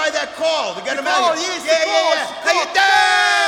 that call. We got him The out call, here. yes, the Yeah, call, yeah, it's the yeah. How you call. doing?